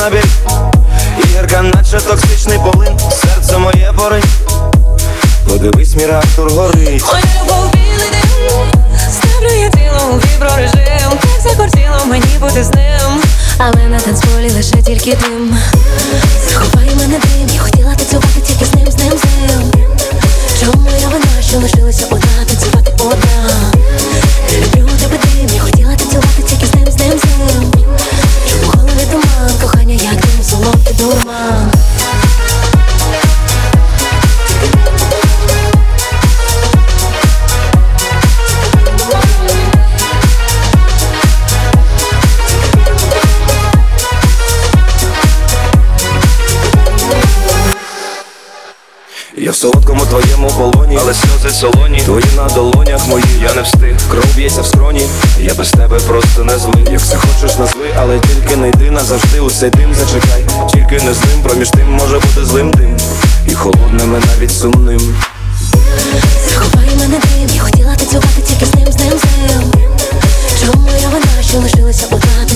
набір. Ігорка, наче токсичний полин, серце моє борить. Подивись, мій реактор горить. Моя любов білий дим, ставлю я тіло у віброрежим. Так захотіло мені бути з ним, але на танцполі лише тільки дим. Заховай мене дим, я хотіла танцювати тільки з ним, з ним, з ним. Чому я вина, що лишилася одна, танцювати одна? Люблю тебе дим, я хотіла танцювати тільки з ним, з ним, з ним. Чому в голові туман, кохання як дим, солодкий дурман. Я в солодкому твоєму полоні, але сльози солоні, твої на долонях мої, я не встиг. Кров б'ється в скроні, я без тебе просто не злий. Як все хочеш назви, але тільки не йди назавжди. У цей дим зачекай, тільки не з ним. Проміж тим може бути злим дим, і холодним, і навіть сумним. Заховай мене дим, я хотіла танцювати тільки з ним, з ним, з ним. Чому я вина, що лишилася одна?